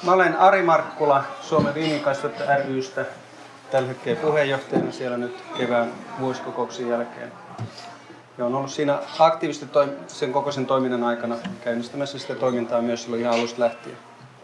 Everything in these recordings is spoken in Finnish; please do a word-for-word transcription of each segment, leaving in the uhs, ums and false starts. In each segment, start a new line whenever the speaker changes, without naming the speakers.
Mä olen Ari Markkula Suomen viinikasvattaja ry:stä. Tällä hetkellä puheenjohtajana siellä nyt kevään vuosikokouksen jälkeen. Ja olen ollut siinä aktiivisesti sen kokoisen toiminnan aikana käynnistämässä sitä toimintaa myös silloin ihan alusta lähtien.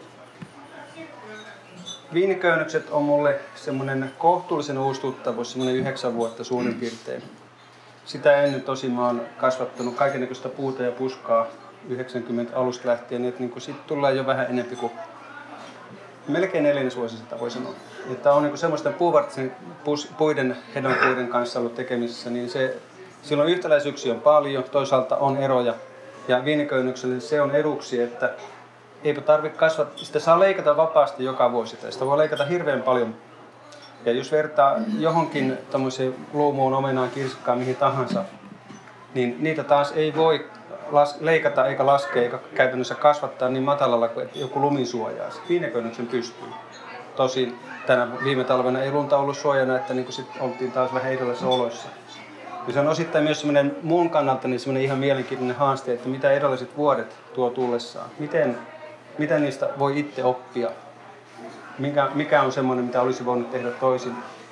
Viiniköynnökset on mulle semmoinen kohtuullisen uusi tuttavuus, semmoinen yhdeksän vuotta suurin piirtein. Sitä ennen tosi mä oon kasvattanut kaikennäköistä puuta ja puskaa yhdeksänkymmentä alusta lähtien, että niin sitten tulee jo vähän enemmän kuin melkein neljännesvuosi sitä voi sanoa. Että on niin semmoisten puuvartisen puiden, hedonpuiden kanssa ollut tekemisissä, niin se, silloin yhtäläisyyksiä on paljon, toisaalta on eroja. Ja viiniköynnökselle se on eduksi, että eipä tarvitse kasvattaa, sitä saa leikata vapaasti joka vuosi, tai sitä voi leikata hirveän paljon. Ja jos vertaa johonkin tämmöiseen luumuun, omenaan, kirsikkaan, mihin tahansa, niin niitä taas ei voi las- leikata eikä laskea eikä käytännössä kasvattaa niin matalalla kuin joku lumi suojaa. Viiniköynnöksen pystyy. Tosin tänä viime talvena ei lunta ollut suojana, että niin sit oltiin taas vähän erilaisissa oloissa. Ja se on osittain myös semmoinen mun kannalta niin semmoinen ihan mielenkiintoinen haaste, että mitä erilaiset vuodet tuo tullessaan. Miten, mitä niistä voi itse oppia? Mikä, mikä on semmoinen, mitä olisi voinut tehdä toisin?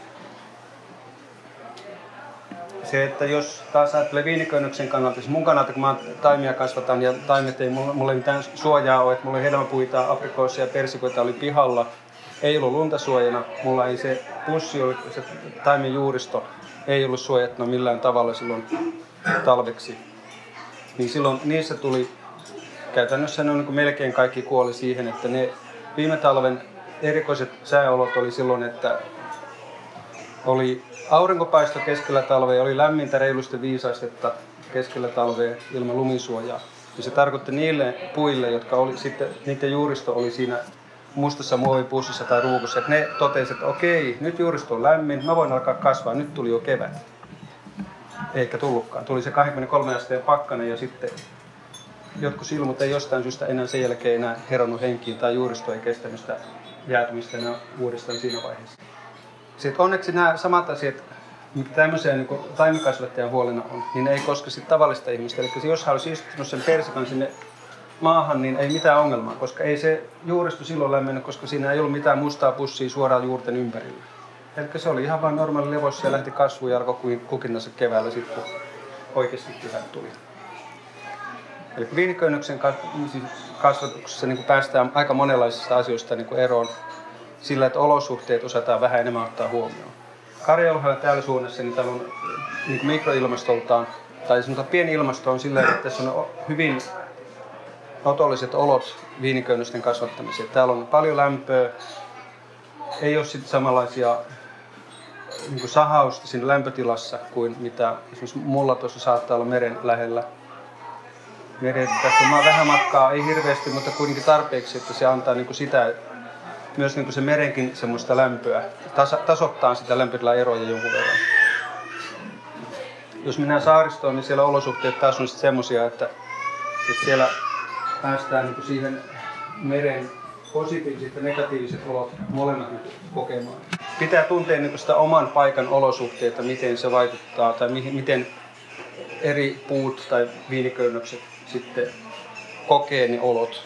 Se, että jos taas ajattelee viiniköynnöksen kannalta, siis mun kannalta, kun mä taimia kasvatan ja taimet ei mulla, mulla ei mitään suojaa ole, että mulla ei hedelmäpuita, aprikoosia ja persikoita oli pihalla, ei ollut luntasuojana, mulla ei se pussi, se taimen juuristo ei ollut suojattuna millään tavalla silloin talveksi. Niin silloin niissä tuli, käytännössä ne on niin kuin melkein kaikki kuoli siihen, että ne viime talven erikoiset sääolot oli silloin, että oli aurinkopaisto keskellä talvea, oli lämmintä reilusti viisi astetta keskellä talvea ilman lumisuojaa. Ja se tarkoitti niille puille, jotka oli sitten, niiden juuristo oli siinä mustassa muovipussissa tai ruukussa, että ne totesivat, että okei, nyt juuristo on lämmin, mä voin alkaa kasvaa, nyt tuli jo kevät. Eikä tullutkaan. Tuli se kaksikymmentäkolme asteen pakkanen ja sitten jotkut silmut ei jostain syystä enää sen jälkeen enää heronnut henkiin tai juuristo ei kestänyt sitä jäätymistä enää uudestaan siinä vaiheessa. Sitten onneksi nämä samat asiat, mitä tämmöiseen niin taimikasvattajan huolena on, niin ne ei koske sit tavallista ihmistä. Eli jos hän olisi istunut sen persikan sinne maahan, niin ei mitään ongelmaa, koska ei se juuristo silloin lämmennyt, koska siinä ei ollut mitään mustaa pussia suoraan juurten ympärillä. Eli se oli ihan vain normaali levossa ja lähti kasvuun ja alkoi kukinnassa keväällä sitten, kun oikeasti pyhät tuli. Eli viiniköynnöksen kasvatuksessa niin päästään aika monenlaisista asioista niin eroon sillä, että olosuhteet osataan vähän enemmän ottaa huomioon. Karjalohella täällä suunnassa niin täällä on niin mikroilmastoltaan, tai sanotaan pieni ilmasto on sillä, että tässä on hyvin otolliset olot viiniköynnösten kasvattamiseen. Täällä on paljon lämpöä, ei ole sitten samanlaisia niin sahausta siinä lämpötilassa kuin mitä esimerkiksi mulla tuossa saattaa olla meren lähellä. Meren, tässä on vähän matkaa, ei hirveästi, mutta kuitenkin tarpeeksi, että se antaa niin sitä, myös niin se merenkin semmoista lämpöä, tasa, tasoittaa sitä lämpötilan eroja jonkun verran. Jos mennään saaristoon, niin siellä olosuhteet taas on semmoisia, että, että siellä päästään niin siihen meren positiiviset ja negatiiviset olot molemmat kokemaan. Pitää tuntea niin sitä oman paikan olosuhteita, miten se vaikuttaa tai miten eri puut tai viiniköynnökset sitten kokee ne olot.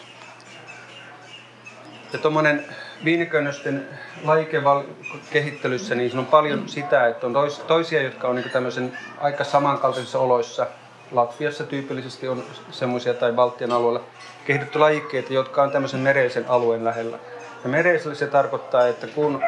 Ja tuommoinen viiniköynnösten lajikehittelyssä, niin siinä on paljon sitä, että on tois, toisia, jotka on niin tämmöisen aika samankaltaisissa oloissa. Latviassa tyypillisesti on semmoisia tai Baltian alueella kehitetty lajikkeita, jotka on tämmöisen mereisen alueen lähellä. Ja mereisellä se tarkoittaa, että kun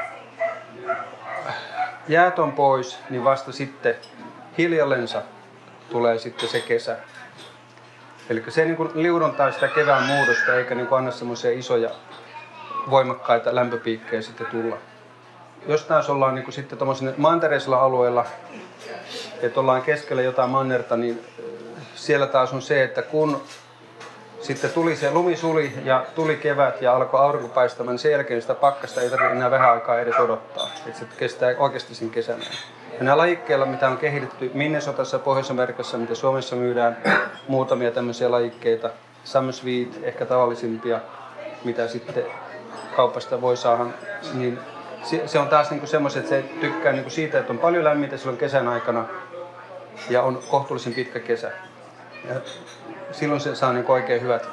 jäät on pois, niin vasta sitten hiljallensa tulee sitten se kesä. Eli se niin kuin liudontaa sitä kevään muutosta eikä niin kuin anna semmoisia isoja voimakkaita lämpöpiikkejä sitten tulla. Jos taas ollaan niin kuin sitten tuommoisilla mantereisilla alueilla, että ollaan keskellä jotain mannerta, niin siellä taas on se, että kun sitten tuli se lumisuli ja tuli kevät ja alkoi aurinko paistamaan, niin sen jälkeen sitä pakkasta ei tarvitse enää vähän aikaa edes odottaa. Että se kestää oikeasti sen kesän. Ja nämä lajikkeilla, mitä on kehitetty Minnesotassa, Pohjois-Amerikassa, mitä Suomessa myydään, muutamia tämmöisiä lajikkeita, Summer Sweet, ehkä tavallisimpia, mitä sitten kaupasta voi saada, niin se on taas niinku semmoiset, että se tykkää niinku siitä, että on paljon lämmintä silloin kesän aikana ja on kohtuullisen pitkä kesä. Ja silloin se saa niinku oikein hyvät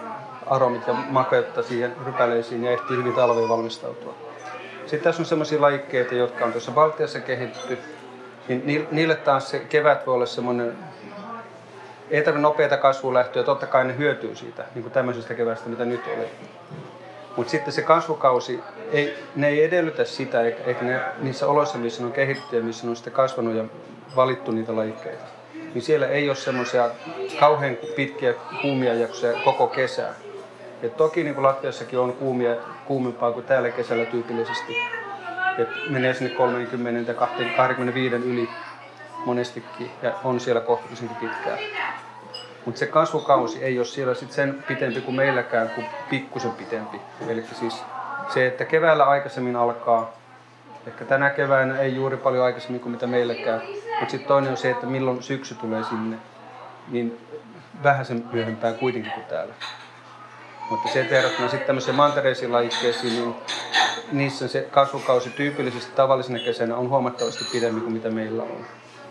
aromit ja makeutta siihen rypäleisiin ja ehtii hyvin talveen valmistautua. Sitten tässä on sellaisia lajikkeita, jotka on tuossa Baltiassa kehitetty, niin niille taas se kevät voi olla semmoinen, ei tarvitse nopeata kasvulähtöä, totta kai ne hyötyy siitä, niin kuin tämmöisestä kevästä, mitä nyt oli. Mutta sitten se kasvukausi, ei, ne ei edellytä sitä, eikä ne niissä oloissa, missä ne on kehitetty ja missä ne on sitten kasvanut ja valittu niitä lajikkeita, niin siellä ei ole semmoisia kauhean pitkiä kuumia jaksoja koko kesää. Et toki niin kuin Latviassakin on kuumia, kuumimpaa kuin täällä kesällä tyypillisesti. Et menee sinne kolmekymmentä kaksikymmentäviisi yli monestikin ja on siellä kohtuullisenkin pitkään. Mutta se kasvukausi ei ole siellä sit sen pitempi kuin meilläkään, kuin pikkusen pitempi. Eli siis se, että keväällä aikaisemmin alkaa, ehkä tänä keväänä ei juuri paljon aikaisemmin kuin mitä meilläkään, mutta sitten toinen on se, että milloin syksy tulee sinne, niin vähän sen myöhempään kuitenkin kuin täällä. Mutta se, että verrattuna sitten tämmöisiin mantereisiin lajikkeisiin, niin niissä se kasvukausi tyypillisesti tavallisena kesänä on huomattavasti pidempi kuin mitä meillä on.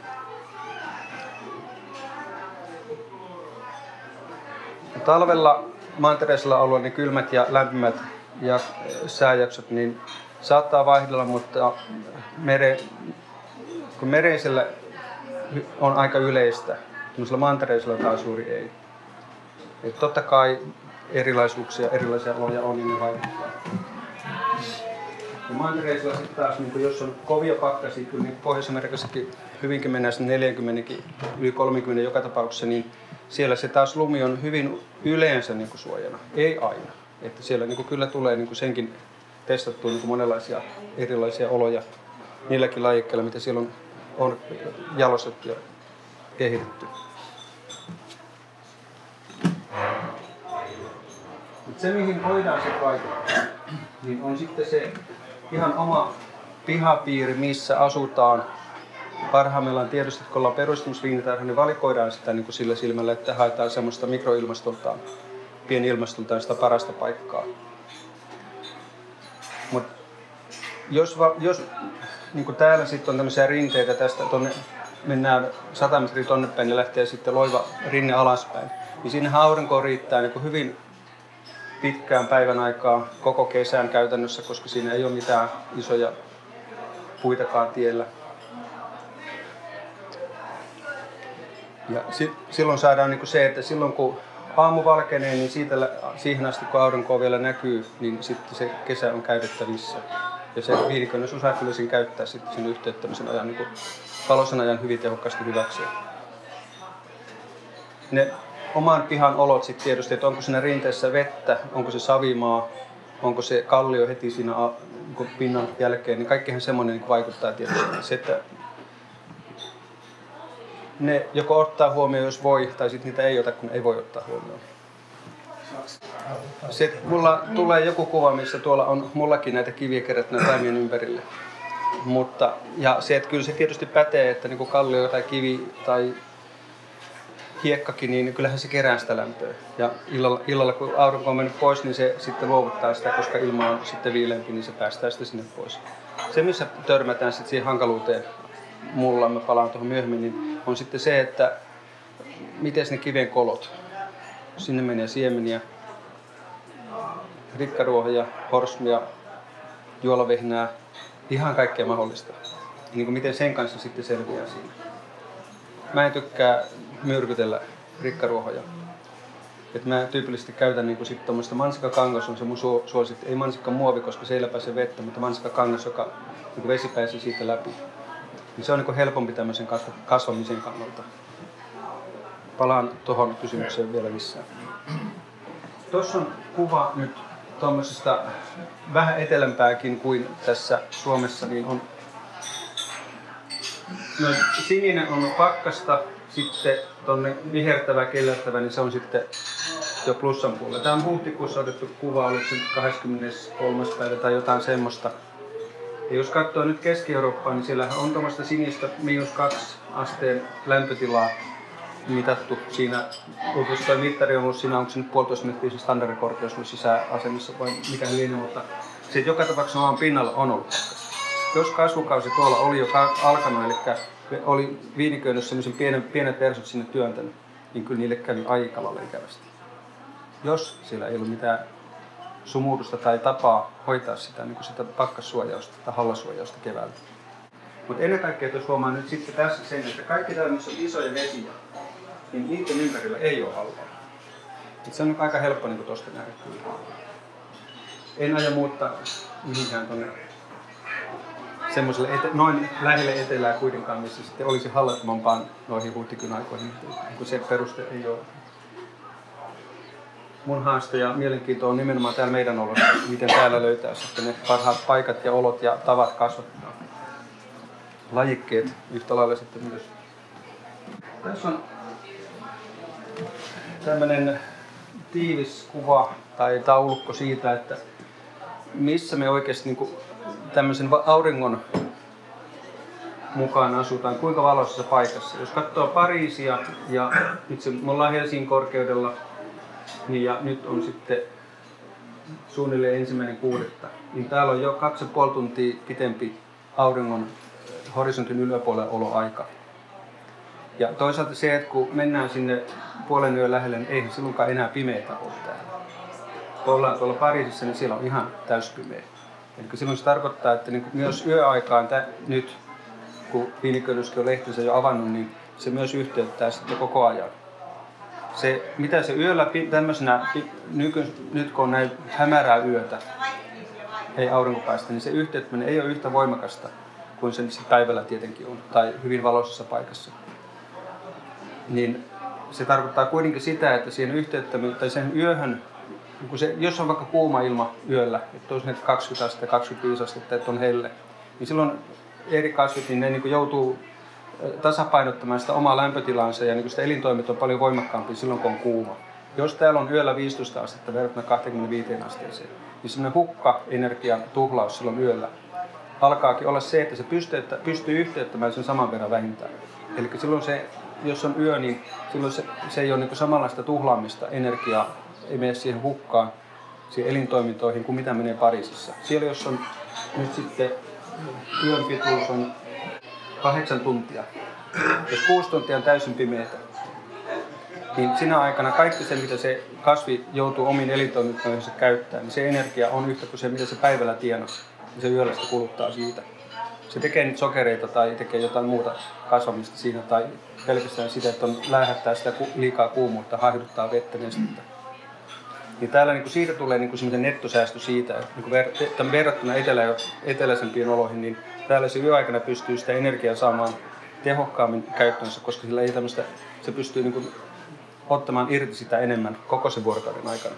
Talvella mantereisella alueella niin kylmät ja lämpimät ja sääjaksot niin saattaa vaihdella, mutta mere, kun mereisellä on aika yleistä, mantereisella taas juuri ei. Et totta kai erilaisuuksia, erilaisia oloja on, niin ne vaikuttaa. Mantereisilla sitten taas, niin jos on kovia pakkasia, kyllä niin Pohjois-Amerikassakin hyvinkin mennään sinne neljäkymmentä, yli kolmekymmentä joka tapauksessa, niin siellä se taas lumi on hyvin yleensä niin kuin suojana, ei aina. Että siellä niin kuin kyllä tulee niin kuin senkin testattua niin kuin monenlaisia erilaisia oloja niilläkin lajikkeilla, mitä siellä on, on jalostettu ja kehitetty. Mut se, mihin voidaan sitten vaikuttaa, niin on sitten se ihan oma pihapiiri, missä asutaan. Parhaimmillaan tietysti, kun ollaan perustamisviinitarha, niin valikoidaan sitä niin kuin sillä silmällä, että haetaan semmoista mikroilmastoltaan, pienilmastoltaan sitä parasta paikkaa. Mut jos, jos niin kuin täällä sitten on tämmöisiä rinteitä tästä, tonne, mennään sata metriä tonne päin ja lähtee sitten loiva rinne alaspäin, niin siinähän aurinko riittää niin kuin hyvin pitkään päivän aikaa, koko kesän käytännössä, koska siinä ei ole mitään isoja puitakaan tiellä. Ja sit, silloin saadaan niin kuin se, että silloin kun aamu valkenee, niin siitä, siihen asti kun aurinko vielä näkyy, niin sitten se kesä on käytettävissä. Ja se viinikönös osaa kyllä sen käyttää sitten sen yhteyttämisen ajan, niin kuin valoisen ajan hyvin tehokkaasti hyväksi. Ne oman pihan olot sitten tietysti, että onko siinä rinteessä vettä, onko se savimaa, onko se kallio heti siinä niin pinnan jälkeen, niin kaikkihan semmoinen niin vaikuttaa tietysti. Se, että ne joko ottaa huomioon, jos voi, tai sitten niitä ei ota, kun ei voi ottaa huomioon. Sitten mulla tulee joku kuva, missä tuolla on mullakin näitä kiviä kerättynä taimien ympärille. Mutta, ja se, että kyllä se tietysti pätee, että niin kuin kallio tai kivi tai hiekkakin, niin kyllähän se kerää sitä lämpöä. Ja illalla, illalla kun aurinko on mennyt pois, niin se sitten luovuttaa sitä, koska ilma on sitten viileämpi, niin se päästää sitä sinne pois. Se, missä törmätään sitten siihen hankaluuteen, mulla, mä palaan tuohon myöhemmin, niin on sitten se, että miten ne kiven kolot. Sinne menee siemeniä, rikkaruohoja, horsmia, juolavehnää, ihan kaikkea mahdollista. Niin kuin miten sen kanssa sitten selviää siinä. Mä en tykkää myrkytellä rikkaruohoja. Et mä tyypillisesti käytän niinku sit tommoista mansikkakangas on se mun suosikki. Ei mansikkamuovi, koska siellä pääsee vettä, mutta mansikkakangas, joka niinku vesi pääsee siitä läpi. Niin se on niinku helpompi tämmöisen kasvamisen kannalta. Palaan tuohon kysymykseen vielä lisää. Tuossa on kuva nyt tuommoisesta vähän etelämpääkin kuin tässä Suomessa, niin on no, sininen on pakkasta, sitten tuonne vihertävä, kellertävä, niin se on sitten jo plussan puolella. Tämä on huhtikuussa otettu kuva, oliko se kahdeskymmeneskolmas päivä tai jotain semmoista. Ja jos katsoo nyt Keski-Eurooppaa, niin siellä on tuommoista sinistä miinus kaksi asteen lämpötilaa mitattu siinä. Jos tuo mittari on ollut siinä, onko se nyt puolitoista metriä se standardikorkeus ollut sisäasemissa vai mikä liene, mutta sitten joka tapauksessa maan pinnalla on ollut pakkasta. Jos kasvukausi tuolla oli jo alkanut, eli oli viiniköynnössä sellaisen pienen, pienet versot sinne työntänyt, niin kyllä niille kävi aika lailla ikävästi. jos siellä ei ollut mitään sumutusta tai tapaa hoitaa sitä, niin sitä pakkassuojausta tai hallasuojausta keväällä. Mutta ennen kaikkea tuossa huomaa nyt sitten tässä sen, että kaikki täällä, missä on isoja vesiä, niin niiden ympärillä ei ole hallaa. Se on aika helppo niin tuosta nähdä kyllä. En aio muuttaa mihinkään tuonne semmoiselle ete- noin lähelle etelää kuitenkaan, missä sitten olisi hallattomampaan noihin huhtikyn aikoihin, kun se peruste ei ole. Mun haaste ja mielenkiinto on nimenomaan täällä meidän olossa, miten täällä löytää sitten ne parhaat paikat ja olot ja tavat kasvattaa lajikkeet yhtä lailla sitten myös. Tässä on tämmöinen tiivis kuva tai taulukko siitä, että missä me oikeasti niin kuin tämmöisen auringon mukaan asutaan, kuinka valoisessa paikassa. Jos katsoo Pariisia ja nyt se, me ollaan Helsingin korkeudella, niin ja nyt on sitten suunnilleen ensimmäinen kuudetta, niin täällä on jo kaksi ja puoli tuntia pitempi auringon horisontin yläpuolella oloaika. Ja toisaalta se, että kun mennään sinne puolen yön lähelle, niin eihän silloinkaan enää pimeätä ole täällä. Kun ollaan tuolla Pariisissa, niin siellä on ihan täyspimeä. Eli silloin se tarkoittaa, että niin myös yöaikaan tä, nyt, kun Viiniköynnöskin on lehtensä jo avannut, niin se myös yhteyttää sitten koko ajan. Se, mitä se yöllä tämmöisenä, nyky, nyt kun on näin hämärää yötä, ei aurinkopaista, niin se yhteyttäminen ei ole yhtä voimakasta kuin se päivällä tietenkin on, tai hyvin valoisessa paikassa. Niin se tarkoittaa kuitenkin sitä, että siihen yhteyttäminen, tai sen yöhön, kun se, jos on vaikka kuuma ilma yöllä, että on kaksikymmentä astetta, kaksikymmentäviisi astetta, että on helle, niin silloin eri kasvit, niin ne niin kuin joutuu tasapainottamaan sitä omaa lämpötilaansa ja niin sitä elintoimet on paljon voimakkaampi silloin, kun on kuuma. Jos täällä on yöllä viisitoista astetta verrattuna kaksikymmentäviisi asteeseen, niin semmoinen hukka-energian tuhlaus silloin yöllä alkaakin olla se, että se pystyy, että pystyy yhteyttämään sen saman verran vähintään. Eli silloin se, jos on yö, niin silloin se, se ei ole niin samanlaista tuhlaamista energiaa, ei mene siihen hukkaan, siihen elintoimintoihin kuin mitä menee Pariisissa. Siellä jos on nyt sitten yön pituus on kahdeksan tuntia, jos kuusi tuntia on täysin pimeätä, niin sinä aikana kaikki se, mitä se kasvi joutuu omiin elintoimintoihinsa käyttämään, niin se energia on yhtä kuin se, mitä se päivällä tienaa, ja se yöllä sitä kuluttaa siitä. Se tekee nyt sokereita tai tekee jotain muuta kasvamista siinä, tai pelkästään sitä, että on lähettää sitä liikaa kuumuutta, haihduttaa vettä nestettä. Niin täällä niin kuin siitä tulee niin kuin semmoinen nettosäästö siitä, että niin kuin ver- verrattuna etelä- eteläisempiin oloihin, niin täällä se yöaikana pystyy sitä energiaa saamaan tehokkaammin käyttöönsä, koska sillä ei tämmöistä, se pystyy niin kuin ottamaan irti sitä enemmän koko sen vuorokauden aikana.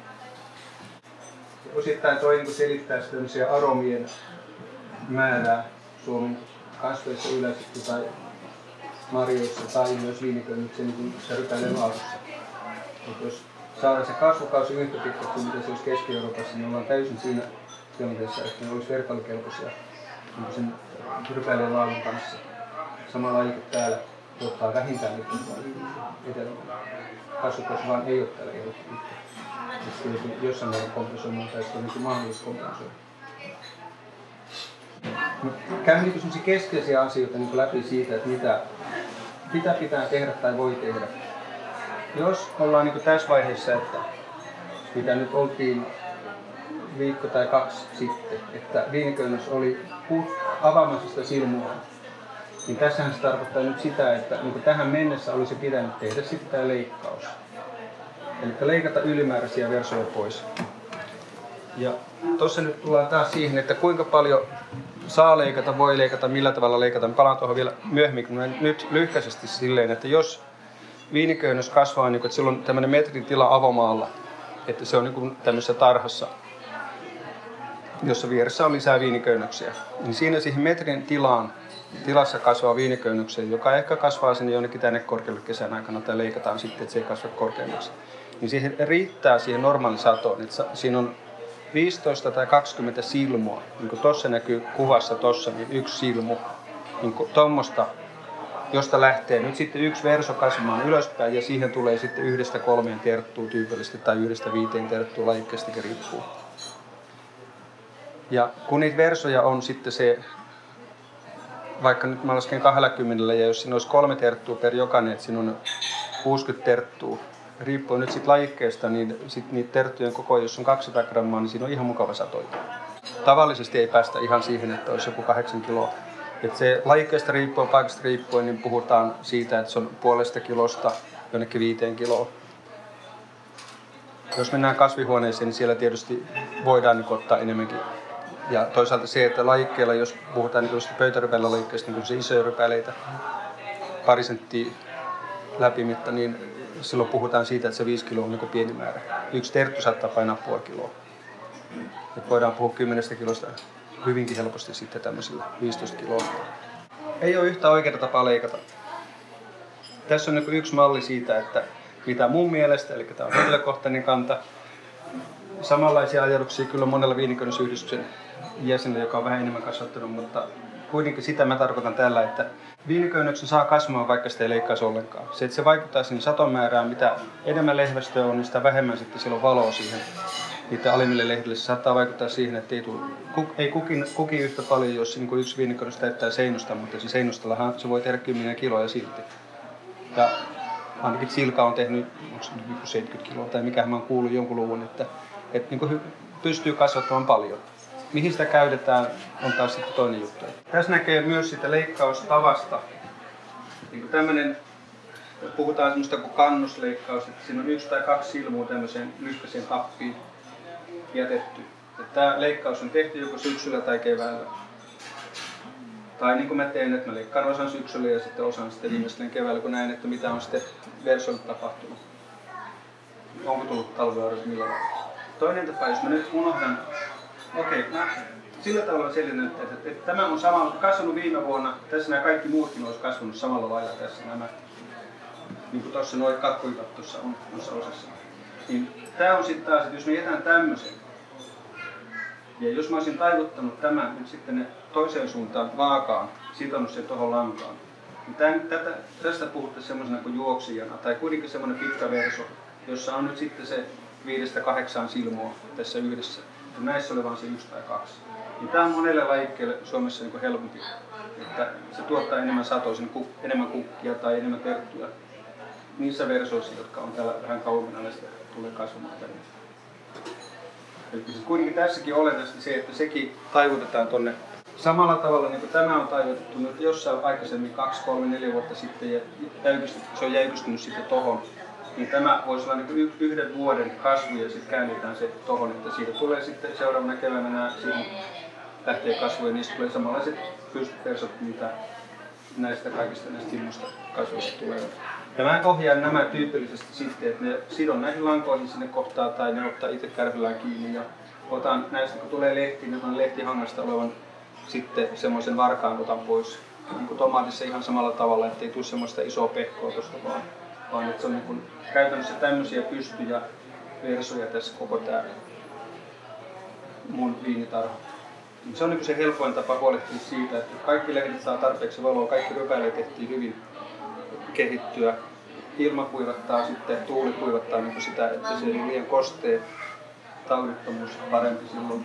Osittain toi niin kuin selittää tämmöisiä aromien määrää Suomen kasveissa yleisesti tai marjoissa tai myös viiniköynnyksen niin rypäleen laadussa. Jos saadaan se kasvukausi yhtä pitkäksi kuin mitä se olisi Keski-Euroopassa, niin ollaan täysin siinä tilanteessa, että ne olisi vertailukelpoisia niin sen rypäleen laadun kanssa. Sama laji kuin täällä tuottaa vähintään nyt etelä. Kasvukausi vaan ei ole täällä ehdottu yhtä. Sitten jossain määrin kompensoimaan tai sitten on niin mahdollista kompensoida. Käyn niin sellaisia keskeisiä asioita niin läpi siitä, että mitä, mitä pitää tehdä tai voi tehdä. Jos ollaan niin tässä vaiheessa, että mitä nyt oltiin viikko tai kaksi sitten, että viiniköynnös oli avaamassa sitä silmua, niin tässähän se tarkoittaa nyt sitä, että niin tähän mennessä olisi pitänyt tehdä sitten tämä leikkaus. Eli leikata ylimääräisiä versoja pois. Ja tuossa nyt tullaan taas siihen, että kuinka paljon saa leikata, voi leikata, millä tavalla leikata. Mä palaan tuohon vielä myöhemmin, kun nyt lyhkäisesti silleen, että jos viiniköynnös kasvaa, niin että sillä on tämmöinen metrin tila avomaalla, että se on niin tämmöisessä tarhassa, jossa vieressä on lisää viiniköynnöksiä. Niin siinä siihen metrin tilaan, tilassa kasvaa viiniköynnöksiä, joka ehkä kasvaa sinne jonnekin tänne korkealle kesän aikana tai leikataan sitten, että se ei kasva korkeammaksi. Niin siihen riittää siihen normaalisatoon, että siinä on viisitoista tai kaksikymmentä silmua, niin kuin tuossa näkyy kuvassa tuossa, niin yksi silmu, niin tuommoista, josta lähtee nyt sitten yksi verso kasvamaan ylöspäin ja siihen tulee sitten yhdestä kolmeen terttua tyypillisesti tai yhdestä viiteen terttua, lajikkeestakin riippuu. Ja kun niitä versoja on sitten se, vaikka nyt mä lasken kaksikymmentä ja jos siinä olisi kolme terttua per jokainen, että siinä on kuusikymmentä terttua, riippuen nyt sit lajikkeesta, niin sit niitä terttujen koko, jos on kaksisataa grammaa, niin siinä on ihan mukava satoita. Tavallisesti ei päästä ihan siihen, että olisi joku kahdeksan kiloa. Et se lajikkeesta riippuen, paikasta riippuen, niin puhutaan siitä, että se on puolesta kilosta jonnekin viiteen kiloon. Jos mennään kasvihuoneeseen, niin siellä tietysti voidaan niin ottaa enemmänkin. Ja toisaalta se, että lajikkeella, jos puhutaan niin pöytärypäillä lajikkeesta, niin se isoja rypäleitä, pari senttiä läpimitta, niin silloin puhutaan siitä, että se viisi kiloa on niin pieni määrä. Yksi terttu saattaa painaa puoli kiloa. Et voidaan puhua kymmenestä kilosta hyvinkin helposti sitten tämmöisillä viisitoista kiloa. Ei ole yhtä oikeaa tapaa leikata. Tässä on niin yksi malli siitä, että mitä mun mielestä, eli tämä on henkilökohtainen kanta. Samanlaisia ajatuksia kyllä monella viinikönnysyhdistyksen jäsenellä, joka on vähän enemmän kasvattanut, mutta kuitenkin sitä mä tarkoitan tällä, että viiniköynnöksen saa kasvamaan, vaikka sitä ei leikkaisi ollenkaan. Se, että se vaikuttaa siihen satomäärään, mitä enemmän lehvästöä on, niin sitä vähemmän sitten silloin valoa siihen. Niiden alimmille lehdille se saattaa vaikuttaa siihen, että ei, tule, ei kukin, kuki yhtä paljon, jos niin kuin yksi viiniköynnös täyttää seinusta, mutta se seinustallahan se voi tehdä kymmeniä kiloja silti. Ja ainakin Silka on tehnyt seitsemänkymmentä kiloa tai mikä mä oon kuullut jonkun luvun, että, että niin kuin pystyy kasvattamaan paljon. Mihin sitä käytetään on taas sitten toinen juttu. Tässä näkee myös sitä leikkaustavasta. Niin kuin tämmöinen, puhutaan semmoista kuin kannusleikkaus, että siinä on yksi tai kaksi silmua tämmöiseen lyhkäiseen tappiin jätetty. Että tämä leikkaus on tehty joko syksyllä tai keväällä. Tai niin kuin mä teen, että mä leikkaan osan syksyllä ja sitten osan sitten viimeistelen keväällä, kun näen, että mitä on sitten versolle tapahtunut. Onko tullut talvearvoista millä lailla. Toinen tapa, jos mä nyt unohdan, okei, okay, mä sillä tavalla selitän, että, että, että tämä on sama, kasvanut viime vuonna, tässä nämä kaikki muutkin olisi kasvanut samalla lailla tässä nämä, niin kuin tuossa noin kakkuikat tuossa on tuossa osassa. Niin tää on sitten taas, että jos mä jätän tämmöisen, ja jos mä olisin taivuttanut tämän nyt sitten ne toiseen suuntaan vaakaan, sitonut sen tuohon lankaan, niin tämän, tätä, tästä puhuttaisiin semmoisena kuin juoksijana, tai kuitenkin semmoinen pitkä verso, jossa on nyt sitten se viidestä kahdeksaan silmua tässä yhdessä. Ja näissä oli vain se yksi tai kaksi. Niin tämä on monelle lajikkeelle Suomessa niin kuin helpompi, että se tuottaa enemmän satoa, enemmän kukkia tai enemmän terttuja. Niissä versoissa, jotka on täällä vähän kauempana, näistä tulee kasvamaan tänne. Eli siis kuitenkin tässäkin olennaisesti se, että sekin taivutetaan tonne samalla tavalla, niin kuin tämä on taivutettu nyt jossain aikaisemmin kaksi, kolme, neljä vuotta sitten ja se on jäykistynyt sitten tohon. Niin tämä voisi olla niin yhden vuoden kasvu ja sitten käännetään se tohon, että siitä tulee sitten seuraavana keväänä nämä silmut lähtee kasvuun ja niistä tulee samanlaiset pystypersot, mitä näistä kaikista näistä silmusta kasvuista tulee. Ja mä ohjaan nämä tyypillisesti sitten, että ne sidon näihin lankoihin sinne kohtaan tai ne ottaa itse kärryllään kiinni ja otan näistä, kun tulee lehti, niin otan lehtihangasta olevan sitten semmoisen varkaan otan pois. Niin kuin tomaatissa ihan samalla tavalla, ettei tule semmoista isoa pehkoa tuosta vaan, vaan että se on niin kuin käytännössä tämmöisiä pystyjä versoja tässä koko tää mun viinitarha. Se on niin kuin se helpoin tapa huolehtia siitä, että kaikki lehdet saa tarpeeksi valoa, kaikki rypäleet tehtiin hyvin kehittyä. Ilma kuivattaa sitten, tuuli kuivattaa niin sitä, että se ei liian kostee, taudittomuus parempi silloin.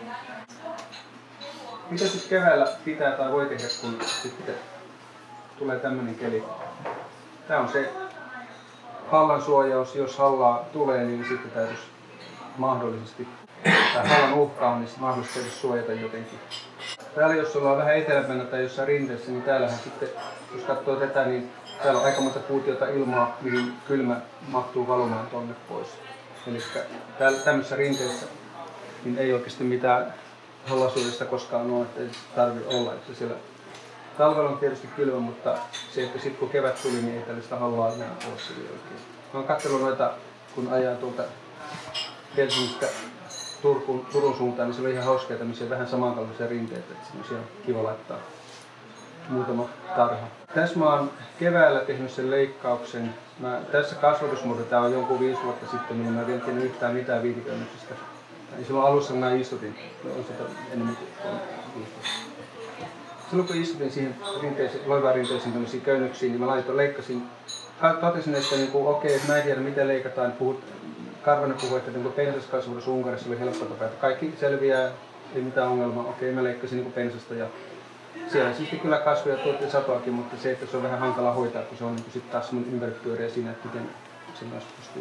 Mitä sitten keväällä pitää tai voi tehdä, kun sitten tulee tämmöinen keli? Tämä on se hallan suojaus, jos hallaa tulee, niin sitten täytyisi mahdollisesti, tai hallan uhka on, niin mahdollisesti täytyisi suojata jotenkin. Täällä jos ollaan vähän etelämpänä tai jossain rinteessä, niin täällähän sitten, jos katsoo tätä, niin täällä on aika monta kuutiota ilmaa, mihin kylmä mahtuu valumaan tonne pois. Eli täällä tämmöisessä rinteessä niin ei oikeasti mitään hallasuojista koskaan ole, että ei tarvitse olla. Että siellä talvella on tietysti kylmä, mutta se, että sitten kun kevät tuli, niin ei tällaista hallaa enää ole sille oikein. Mä oon katsellut noita, kun ajaa tuolta Helsingistä Turkuun, Turun suuntaan, niin se oli ihan hauskaa tämmöisiä vähän samankaltaisia rinteitä, että semmoisia on kiva laittaa muutama tarha. Tässä mä oon keväällä tehnyt sen leikkauksen. Mä, tässä kasvatusmuoto, tää on jonkun viisi vuotta sitten, niin mä en vielä tiennyt yhtään mitään viiniköynnöksistä. Silloin alussa mä istutin, on sitä enemmän kuin silloin kun istutin siihen loivaan rinteisiin tämmöisiin köynnöksiin, niin mä laitoin, leikkasin. Totesin, että niinku, okei, okay, mä en tiedä miten leikataan. Puhut, Karvanen puhui, että niinku pensaskasvatus Unkarissa oli helppo tapa, että kaikki selviää, ei mitään ongelmaa. Okei, okay, mä leikkasin niinku pensasta ja siellä siis kyllä kasvoi ja tuotti satoakin, mutta se, että se on vähän hankala hoitaa, kun se on niin sitten taas semmoinen ympäripyöriä siinä, että miten se myös pystyy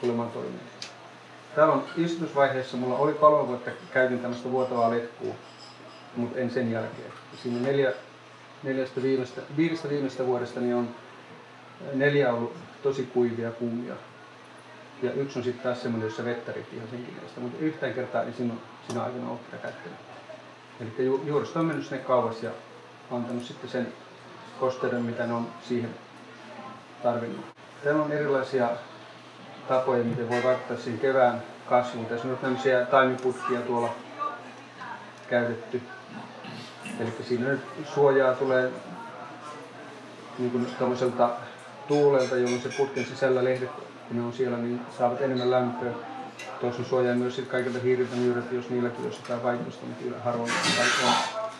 tulemaan toimeen. Täällä on istutusvaiheessa, mulla oli kolme vuotta, käytin tämmöistä vuotavaa letkua, mutta en sen jälkeen. Siinä neljä, neljästä viimeistä, viidestä viimeistä vuodesta niin on neljä ollut tosi kuivia kuumia. Ja yksi on sitten taas semmoinen, jossa vettä riitti ihan senkin mielestä, mutta yhtään kertaa ei siinä, siinä aikana ole tätä käyttänyt. Eli ju, juuristo on mennyt sinne kauas ja antanut sitten sen kosteuden, mitä ne on siihen tarvinnut. Täällä on erilaisia tapoja, miten voi vaikuttaa siihen kevään kasvuun. Tässä on tämmöisiä taimiputkia tuolla käytetty. Eli siinä nyt suojaa tulee niin kuin tämmöiseltä tuulelta, jolloin se putken sisällä lehdet, kun ne on siellä, niin saavat enemmän lämpöä. Tuossa on suojaa myös kaikilta hiiriltä myyrältä, jos niilläkin olisi jotain vaikutusta, mutta kyllä harvoin on.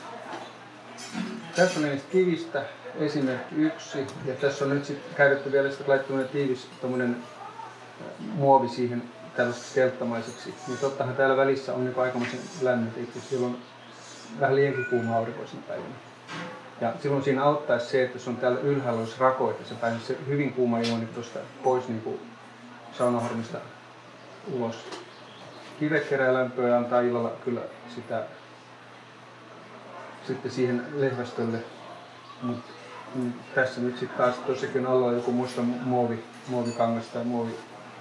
Tässä on näistä kivistä esimerkki yksi, ja tässä on nyt sitten käytetty vielä sitä laittaminen tiivis tommonen muovi siihen tällaiseksi telttamaiseksi. Niin tottahan täällä välissä on niin aikamoisen lämmöt, itse siellä on vähän liiankin kuuma aurinkoisena päivänä. Ja silloin siinä auttaisi se, että jos on täällä ylhäällä olisi rako, että se pääsisi se hyvin kuuma ilma tuosta pois niin kuin saunahormista ulos. Kive kerää lämpöä ja antaa illalla kyllä sitä sitten siihen lehvästölle. Mut, mm, tässä nyt sitten taas tuossakin alla on joku musta muovi, muovikangas tai muovi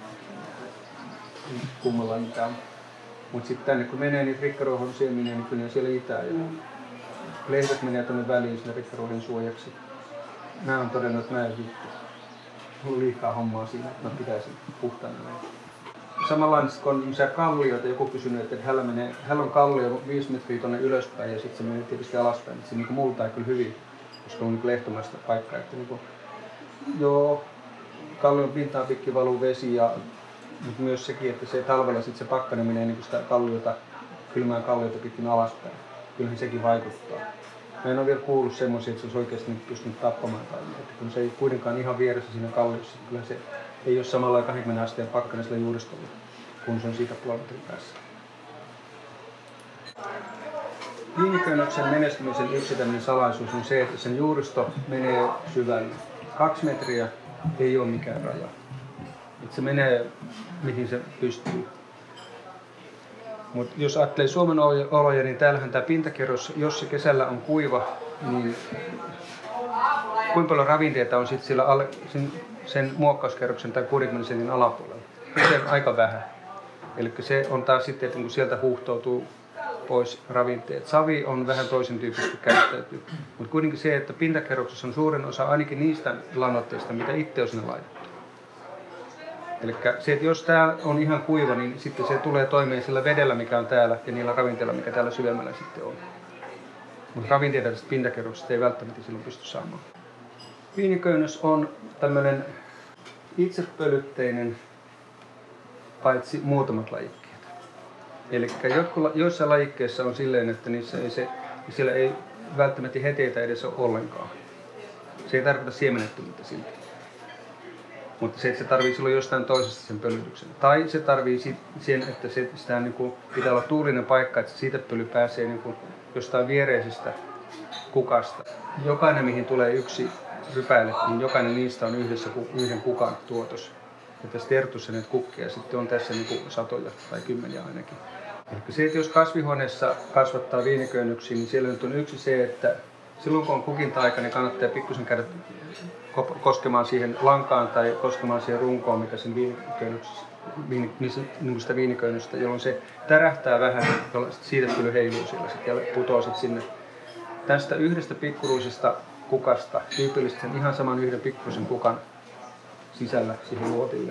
kummalla mitä on. Mutta sitten tänne kun menee niitä rikkaruohon siemeniä, niin kyllä siellä itää. Ja lehdet menee tuonne väliin sinne rikkaruohon suojaksi. Mä oon todennut, että mä en vittu. Mulla on liikaa hommaa siinä, että mä pitäisin puhtaana näitä. Samanlainen kun on tämmöisiä kallioita, joku kysynyt, että hänellä, menee, hänellä on kallio viisi metriä tuonne ylöspäin ja sitten se menee tietysti alaspäin. Se niin multaa kyllä hyvin, koska on niin lehtomaista paikkaa. Että niin kuin, joo, kallion pintaan pitkin valuu vesi, ja, mutta myös sekin, että se talvella sit se pakkanen menee niin sitä kalliota, kylmää kalliota pitkin alaspäin. Kyllähän sekin vaikuttaa. Mä en ole vielä kuullut semmoisia, että se olisi oikeasti nyt pystynyt tappamaan tai että kun se ei kuitenkaan ihan vieressä siinä kalliossa, niin kyllä se ei ole samalla kaksikymmentä asteen pakkanen sillä juuristolla, kun se on siitä puolen metrin päässä. Viiniköynnöksen menestymisen yksi tämmöinen salaisuus on se, että sen juuristo menee syvälle. Kaksi metriä ei ole mikään raja. Että se menee mihin se pystyy. Mutta jos ajattelee Suomen oloja, niin täällähän tämä pintakerros, jos se kesällä on kuiva, niin kuinka paljon ravinteita on sitten sillä alle, sen, sen muokkauskerroksen tai kuudenkymmenen sentin alapuolella? Se on aika vähän. Eli se on taas sitten, että kun sieltä huuhtoutuu pois ravinteet. Savi on vähän toisen tyyppistä käyttäytyy. Mutta kuitenkin se, että pintakerroksessa on suurin osa ainakin niistä lannoitteista, mitä itse on sinne laitettu. Eli se, että jos tämä on ihan kuiva, niin sitten se tulee toimeen sillä vedellä, mikä on täällä, ja niillä ravinteilla, mikä täällä syvemmällä sitten on. Mutta ravinteita tästä pintakerroksesta ei välttämättä silloin pysty saamaan. Viiniköynnös on tämmöinen itsepölytteinen, paitsi muutamat lajikkeet. Eli joissain lajikkeissa on silleen, että niissä ei se, siellä ei välttämättä heteitä edes ole ollenkaan. Se ei tarkoita siemenettömyyttä silti. Mutta se, että se tarvii silloin jostain toisesta sen pölytyksen. Tai se tarvii sen, että se, sitä niin kuin, pitää olla tuulinen paikka, että se siitepöly pääsee niin kuin, jostain viereisestä kukasta. Jokainen, mihin tulee yksi rypäile, niin jokainen niistä on yhdessä yhden kukan tuotos. Ja tässä tertussa näitä kukkia sitten on tässä niin kuin satoja tai kymmeniä ainakin. Eli se, että jos kasvihuoneessa kasvattaa viiniköynnöksiä, niin siellä nyt on yksi se, että silloin kun on kukinta-aika, niin kannattaa pikkusen käydä koskemaan siihen lankaan tai koskemaan siihen runkoon, mikä sen viiniköynnöksessä, viini, niin sitä viiniköynnöstä, jolloin se tärähtää vähän, jolloin siitepöly heiluu siellä sitten ja putoo sitten sinne. Tästä yhdestä pikkuruisesta kukasta, tyypillisesti sen ihan saman yhden pikkuruisen kukan sisällä siihen luotille.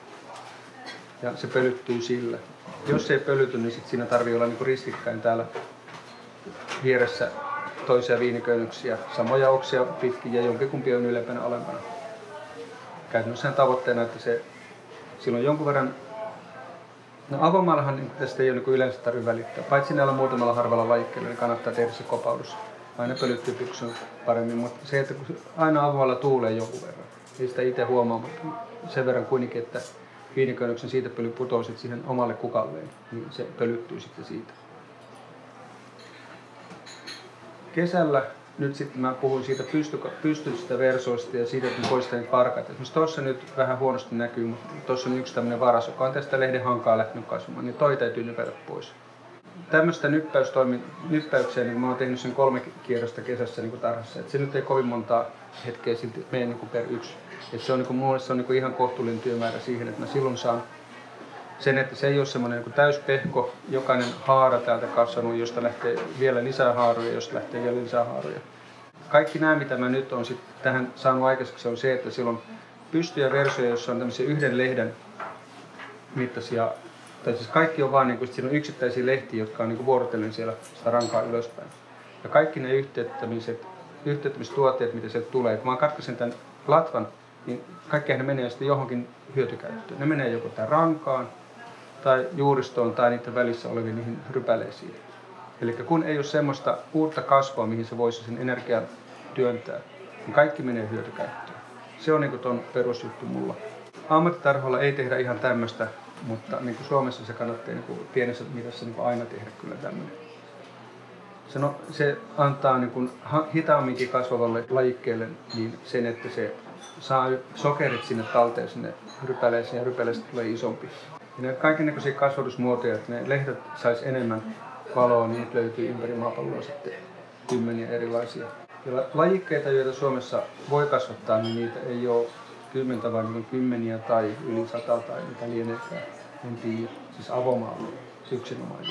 Ja se pölyttyy sillä. Jos se ei pölyty, niin sit siinä tarvii olla niinku ristikkäin täällä vieressä toisia viiniköynnöksiä, samoja oksia pitkin ja jompikumpi on ylempänä alempana. Käytännössä tavoitteena, että se silloin jonkun verran, no avomaallahan niin tästä ei ole niin yleensä tarvitse välittää. Paitsi näillä muutamalla harvalla lajikkeella, niin kannattaa tehdä se kopaudus. Aina pölyttyy pikkusen paremmin, mutta se, että kun aina avomaalla tuulee jonkun verran, ei sitä itse huomaa, mutta sen verran kuitenkin, että viiniköynnöksen siitepöly putoo sitten siihen omalle kukalleen, niin se pölyttyy sitten siitä. Kesällä nyt sitten mä puhuin siitä pysty, pystystä versoista ja siitä, että mä poistan parkat. Esimerkiksi tuossa nyt vähän huonosti näkyy, mutta tuossa on yksi tämmöinen varas, joka on tästä lehden hankaa lähtenyt kasvamaan, niin toi täytyy nypätä pois. Tämmöistä nyppäyksiä, niin mä oon tehnyt sen kolme kierrosta kesässä niin kuin tarhassa. Et se nyt ei kovin montaa hetkeä silti mene niin kuin per yksi. Et se on, niin kuin, mulle se on niin kuin ihan kohtuullinen työmäärä siihen, että mä silloin saan sen, että se ei ole semmoinen niin kuin täyspehko, jokainen haara täältä kasvanut, josta lähtee vielä lisää haaroja, josta lähtee vielä lisää haaroja. Kaikki nämä, mitä mä nyt on sit tähän saanut aikaiseksi, on se, että silloin pystyjä versoja, jossa on tämmöisiä yhden lehden mittaisia. Tai siis kaikki on vaan niin kuin, siinä on yksittäisiä lehtiä, jotka on niin kuin vuorotellen siellä sitä rankaa ylöspäin. Ja kaikki ne yhteyttämiset, yhteyttämistuotteet, mitä sieltä tulee, kun mä katkaisen tämän latvan, niin kaikkihan ne menee sitten johonkin hyötykäyttöön. Ne menee joko tämän rankaan, tai juuristoon, tai niiden välissä oleviin niihin rypäleisiin. Eli kun ei ole semmoista uutta kasvua, mihin se voisi sen energian työntää, niin kaikki menee hyötykäyttöön. Se on niin kuin ton perusjuttu mulla. Ammattitarhoilla ei tehdä ihan tämmöistä, mutta niin kuin Suomessa se kannattaa niin kuin pienessä mitassa niin kuin aina tehdä kyllä tämmöinen. Se, no, se antaa niin kuin hitaamminkin kasvavalle lajikkeelle niin sen, että se saa sokerit sinne talteen sinne rypäleeseen ja rypäleestä tulee isompi. Ja ne kaikennäköisiä kasvatusmuotoja, että ne lehdet sais enemmän valoa, niin nyt löytyy ympäri maapalloa sitten kymmeniä erilaisia. Ja lajikkeita, joita Suomessa voi kasvattaa, niin niitä ei ole kymmentä, vaan niin kymmeniä tai yli sata tai mitä lieneekään. En tiedä. Siis avomaalla yksinomaan.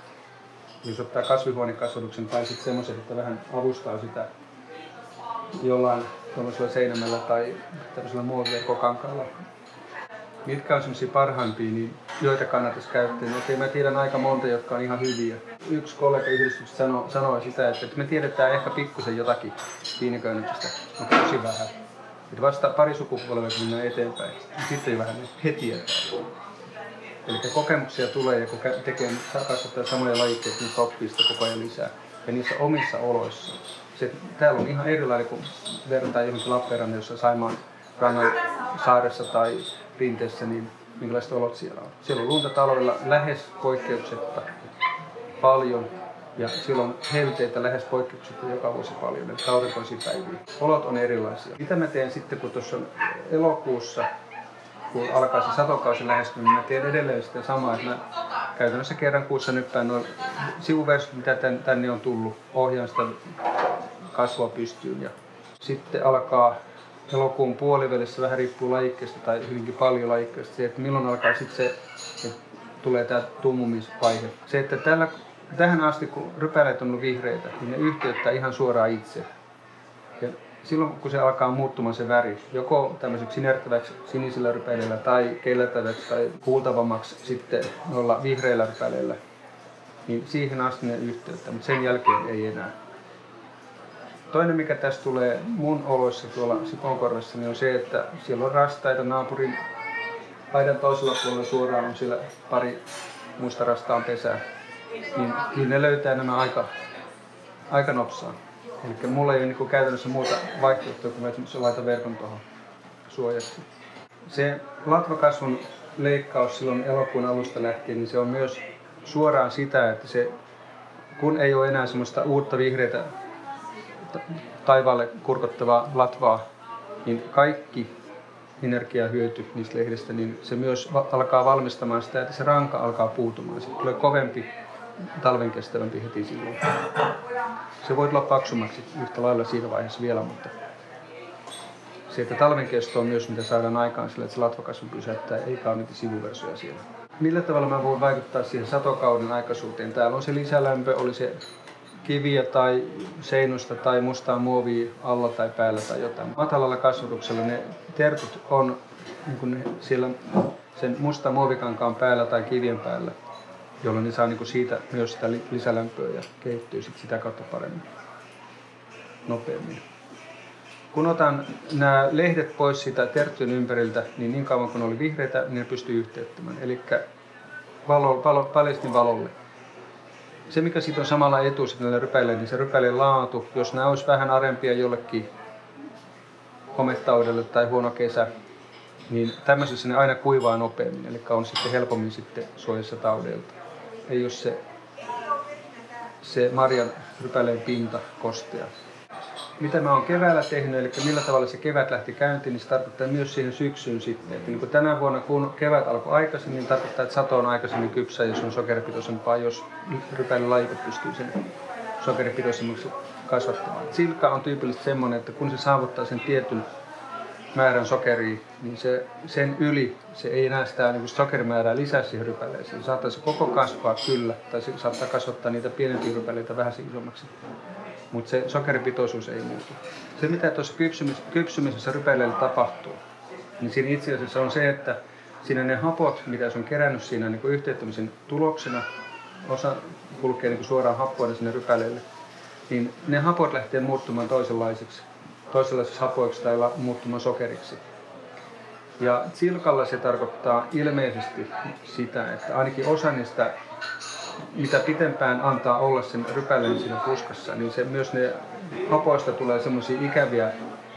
Jos ottaa kasvihuonekasvatuksen tai sitten semmoiset, että vähän avustaa sitä jollain tuollaisella seinämällä tai tällaisella muoviverkkokankaalla. Mitkä on semmoisia parhaimpia, niin joita kannattaisi käyttää. Okei, mä tiedän aika monta, jotka on ihan hyviä. Yksi kollega yhdistyksestä sanoi, sanoi sitä, että me tiedetään ehkä pikkusen jotakin viiniköynnöksestä, mutta tosi vähän. Että vasta pari sukupolvea mennään eteenpäin, sitten ei vähän he tietää. Eli kokemuksia tulee ja kun tekee kasvattaa samoja lajikkeita, niin oppii sitä koko ajan lisää. Ja niissä omissa oloissa. Se, täällä on ihan erilainen kuin vertaa johonkin Lappeenrannan, jossa Saimaan rannan saaressa tai rinteessä, niin minkälaiset olot siellä on. Siellä on lunta talvella lähes poikkeuksetta paljon ja silloin helteitä lähes poikkeuksetta joka vuosi paljon, eli aurinkoisia päiviä. Olot on erilaisia. Mitä mä teen sitten, kun tuossa elokuussa, kun alkaa se satokausi lähestyä, niin mä teen edelleen sitä samaa, että mä käytännössä kerran kuussa nyppään noin sivuversot, mitä tänne on tullut, ohjaan sitä kasvua pystyyn. Ja sitten alkaa elokuun puolivälissä, vähän riippuu lajikkeesta tai hyvinkin paljon lajikkeesta, se, että milloin alkaa sitten se, että tulee tämä tummumisvaihe. Se, että tällä, tähän asti, kun rypäleet on ollut vihreitä, niin ne yhteyttää ihan suoraan itse. Ja silloin, kun se alkaa muuttumaan se väri, joko tämmöiseksi inerttäväksi sinisillä rypäleillä tai kellertäväksi tai kuultavammaksi sitten noilla vihreillä rypäleillä, niin siihen asti ne yhteyttää, mutta sen jälkeen ei enää. Toinen, mikä tässä tulee mun oloissa tuolla Sipoonkorvessa, niin on se, että siellä on rastaita naapurin aidan toisella puolella suoraan on siellä pari muista rastaan pesää. Niin kyllä ne löytää nämä aika, aika nopsaan. Eli mulla ei ole niin käytännössä muuta vaihtoehtoa, kun mä esimerkiksi laitan verkon tuohon suojaksi. Se latvakasvun leikkaus silloin elokuun alusta lähtien, niin se on myös suoraan sitä, että se, kun ei ole enää semmoista uutta vihreätä taivaalle kurkottavaa latvaa, niin kaikki energiahyöty niistä lehdistä, niin se myös alkaa valmistamaan sitä, että se ranka alkaa puutumaan. Se tulee kovempi, talven kestävämpi heti silloin. Se voi tulla paksummaksi yhtä lailla siinä vaiheessa vielä, mutta se, että talven kesto on myös mitä saadaan aikaan sillä, että se latvakasvu pysäyttää, eikä ole niitä sivuversoja siellä. Millä tavalla mä voin vaikuttaa siihen satokauden aikaisuuteen? Täällä on se lisälämpö, oli se kiviä tai seinusta tai mustaa muovia alla tai päällä tai jotain. Matalalla kasvatuksella ne tertut on niin kuin ne siellä sen mustan muovikankaan päällä tai kivien päällä, jolloin ne saa niin kuin siitä myös sitä lisälämpöä ja kehittyy sit sitä kautta paremmin, nopeammin. Kun otan nämä lehdet pois siitä terttyjen ympäriltä, niin niin kauan kun ne oli vihreitä, niin ne pystyy yhteyttämään. Eli valo, valo, paljastin valolle. Se, mikä siitä on samalla etu sitten näille rypäille, niin se rypäilen laatu, jos nämä olisi vähän arempia jollekin hometaudelle tai huono kesä, niin tämmöisessä ne aina kuivaa nopeammin, eli on sitten helpommin sitten suojassa taudeilta. Ei ole se, se marjan rypäleen pinta kostea. mitä mä oon keväällä tehnyt, eli millä tavalla se kevät lähti käyntiin, niin se tarkoittaa myös siihen syksyyn sitten. Että niin kuin tänä vuonna, kun kevät alkoi aikaisemmin, niin tarkoittaa, että sato on aikaisemmin kypsä, jos on sokeripitoisempaa, jos rypäleilajike pystyy sen sokeripitoisemmaksi kasvattamaan. Silkka on tyypillisesti semmoinen, että kun se saavuttaa sen tietyn määrän sokeria, niin se, sen yli se ei enää sitä niin sokerimäärää lisää siihen rypäleeseen. Saattaa se koko kasvaa kyllä, tai se saattaa kasvattaa niitä pienempiä rypäleitä vähän isommaksi. Mutta se sokeripitoisuus ei muutu. Se mitä tuossa kypsymis- kypsymisessä rypäleillä tapahtuu, niin siinä itse asiassa on se, että siinä ne hapot, mitä se on kerännyt siinä niin yhteyttämisen tuloksena, osa kulkee niin suoraan happoina sinne rypäleille, niin ne hapot lähtee muuttumaan toisenlaisiksi, toisenlaisiksi hapoiksi tai muuttumaan sokeriksi. Ja silkalla se tarkoittaa ilmeisesti sitä, että ainakin osa niistä, mitä pitempään antaa olla sen rypäleen siinä puskassa, niin se myös ne hapoista tulee semmoisia ikäviä,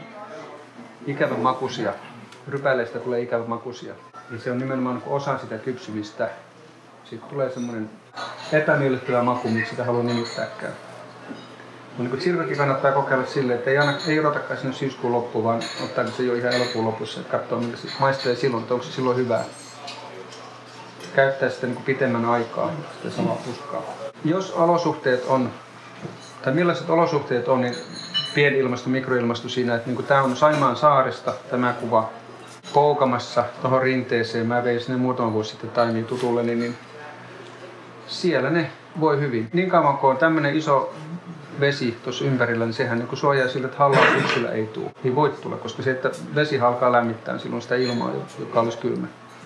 ikävän makuisia. Rypäleistä tulee ikävän makuisia. Ja se on nimenomaan osa sitä kypsymistä. Siitä tulee semmoinen epämiellyttävä maku, miksi sitä haluaa nimittääkään. Mutta niin silmäkin kannattaa kokeilla silleen, että ei, aina, ei odotakaan sinne syyskuun loppuun, vaan ottaa se jo ihan elokuun lopussa, että katsoo miltä se maistuu silloin, että onko se silloin hyvää. Käyttää sitä niin kuin pitemmän aikaa, sitä samaa puskaa. Jos olosuhteet on, tai millaiset olosuhteet on, niin pienilmasto, mikroilmasto siinä, että niin kuin tämä on Saimaan saaresta, tämä kuva Poukamassa tuohon rinteeseen. Mä vein sinne muutama vuosi sitten taimiin tutulle, niin, niin siellä ne voi hyvin. Niin kauan kuin on tämmöinen iso vesi tuossa ympärillä, niin sehän niin suojaa siltä, että hallaa syksyllä ei tule. Ei voi tulla, koska se, että vesi alkaa lämmittää silloin sitä ilmaa, joka olisi kylmä.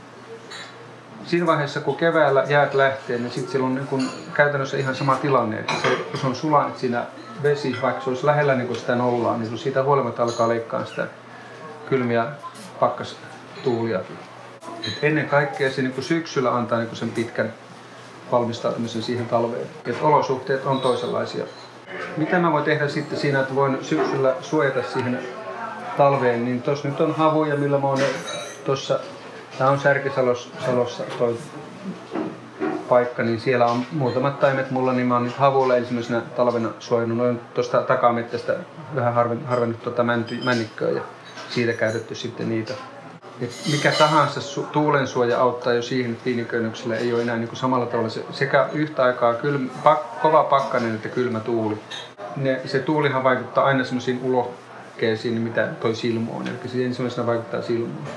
Siinä vaiheessa, kun keväällä jäät lähtee, niin sitten silloin niin kun käytännössä ihan sama tilanne. Että se, kun se on sulanut siinä vesi, vaikka se olisi lähellä niin sitä nollaa, niin siitä huolimatta alkaa leikkaa sitä kylmiä pakkastuuliakin. Et ennen kaikkea se niin syksyllä antaa niin sen pitkän valmistautumisen siihen talveen. Et olosuhteet on toisenlaisia. Mitä mä voin tehdä sitten siinä, että voin syksyllä suojata siihen talveen, niin tuossa nyt on havuja, millä mä oon tuossa. Tämä on Särkisalossa toi paikka, niin siellä on muutamat taimet mulla, niin mä oon nyt havuilla ensimmäisenä talvena suojannut noin tuosta takamettästä vähän harvennut tuota männikköä ja siitä käytetty sitten niitä. Et mikä tahansa su- tuulensuoja auttaa jo siihen, että viiniköynnöksellä ei ole enää niin kuin samalla tavalla se, sekä yhtä aikaa kylmä, pak, kova pakkanen että kylmä tuuli. Ne, se tuulihan vaikuttaa aina semmoisiin ulokkeisiin, mitä toi silmu on, eli se ensimmäisenä vaikuttaa silmuun.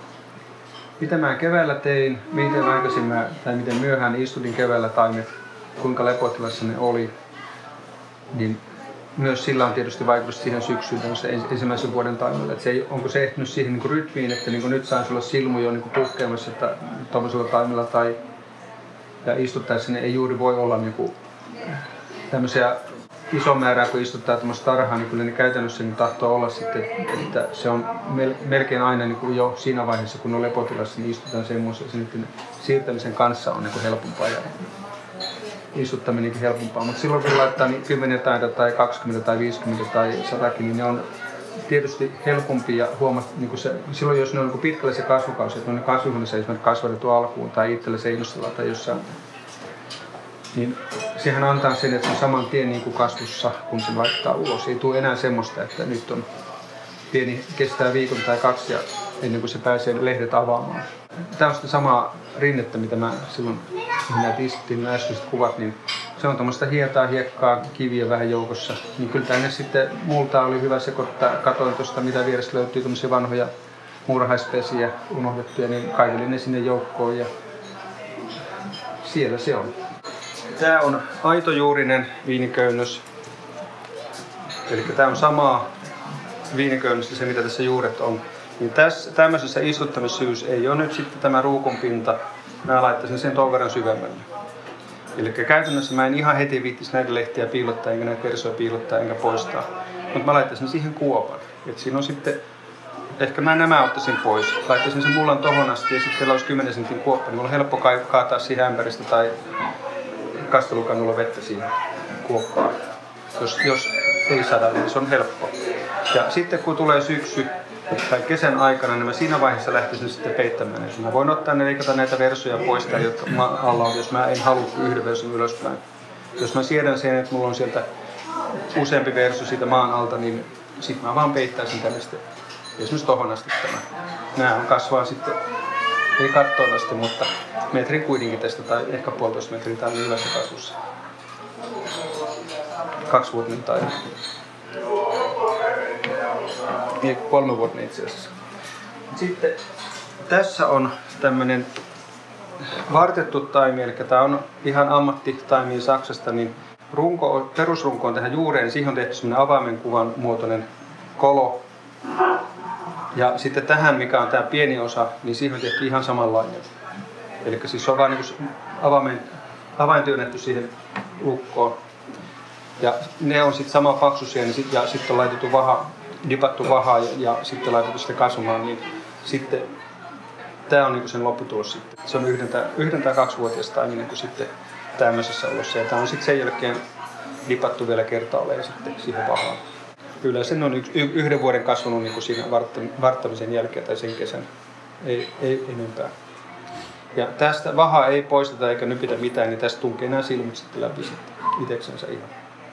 Mitä mä keväällä tein, miten aikaisin mä, tai miten myöhään istutin keväällä taimet, kuinka lepotilassa ne oli, niin myös sillä on tietysti vaikutus siihen syksyyn ensimmäisen vuoden taimelle. Että se ei, onko se ehtinyt siihen niin kuin rytmiin, että niin kuin nyt saisi olla silmu jo niin kuin puhkeamassa tuollaisella taimella tai ja istuttaessa ne ei juuri voi olla niin kuin tämmöisiä iso määrää, kun istuttaa tämmöistä tarhaa, niin kyllä ne käytännössä niin tahtoo olla sitten, että se on melkein aina niin kuin jo siinä vaiheessa, kun on lepotilassa, niin istutaan semmoisen, sen siirtämisen kanssa on niin kuin helpompaa ja istuttaminenkin helpompaa. Mutta silloin kun laittaa niin kymmenen taita tai kaksikymmentä tai viisikymmentä tai satakin, niin ne on tietysti helpompia ja huomata, niin kuin se, silloin jos ne on niin kuin pitkällä se kasvukausi, että on ne kasvihuoneessa esimerkiksi kasvatettu alkuun tai itsellä seinässällä tai jossain, niin sehän antaa sen, että se on saman tien niin kuin kasvussa, kun se laittaa ulos. Ei tule enää semmoista, että nyt on pieni, kestää viikon tai kaksi ja ennen kuin se pääsee lehdet avaamaan. Tämä on sitä samaa rinnettä, mitä mä silloin näitä istuttiin nämä äskeiset kuvat, niin se on tuommoista hietaa, hiekkaa, kiviä vähän joukossa. Niin kyllä tänne sitten multaa oli hyvä sekoittaa. Katoin tuosta, mitä vieressä löytyy tuommoisia vanhoja muurahaispesiä unohdettuja, niin kaivelin ne sinne joukkoon ja siellä se on. Tämä on aitojuurinen viiniköynnös. Eli tämä on samaa viiniköynnöstä se, mitä tässä juuret on. Niin tässä, tämmöisessä istuttamissyys ei ole nyt sitten tämä ruukunpinta. Mä laittaisin sen ton verran syvemmälle. Eli käytännössä mä en ihan heti viittisi näitä lehtiä piilottaa, enkä näitä versoja piilottaa, enkä poistaa. Mutta mä laittaisin siihen kuopan. Et siinä on sitten, ehkä mä nämä ottaisin pois. Laittaisin sen mullan tohon asti ja sitten olisi kymmenen sentin kuoppa, niin mulla on helppo kaataa siihen ämpäristä tai kastelukannulla vettä siihen kuoppaan. Jos, jos ei sada, niin se on helppo. Ja sitten kun tulee syksy tai kesän aikana, niin mä siinä vaiheessa lähtisin sitten peittämään. Eli mä voin ottaa ne, leikata näitä versoja pois, jotka alla on, jos mä en halua yhden verson ylöspäin. Jos mä siedän sen, että mulla on sieltä useampi versio siitä maan alta, niin sitten mä vaan peittäisin tänne sitten esimerkiksi tohon asti tämä. Nämä on kasvaa sitten, ei kattoon asti, mutta metrin kuitenkin tästä tai ehkä puolitoista metriä täällä yleensä kasvussa. Kaksivuotinen tai kolme vuotta itse asiassa. Sitten tässä on tämmöinen vartettu taimi, eli tämä on ihan ammattitaimi Saksasta, niin runko, perusrunko on tähän juureen, niin siihen on tehty semmoinen avaimenkuvan muotoinen kolo. Ja sitten tähän, mikä on tämä pieni osa, niin siihen on tehty ihan samanlainen. Eli siis on vain niin avaimen, avain työnnetty siihen lukkoon. Ja ne on sitten sama paksuisia, niin sit, ja sitten on laitettu vaha, dipattu vahaa ja, ja sitten laitettu sitä kasvamaan, niin sitten tämä on niinku sen lopputulos sitten. Se on yhden tai, yhden tai kaksivuotias taimi niinku sitten tämmöisessä olossa. Ja tämä on sitten sen jälkeen dipattu vielä kertaalleen sitten siihen vahaan. Yleensä ne on yksi, yhden vuoden kasvanut niinku siinä varttamisen jälkeen tai sen kesän. Ei, ei enempää. Ja tästä vahaa ei poisteta eikä nypitä mitään, niin tästä tunkee nämä silmät sitten läpi sitten itseksensä ihan.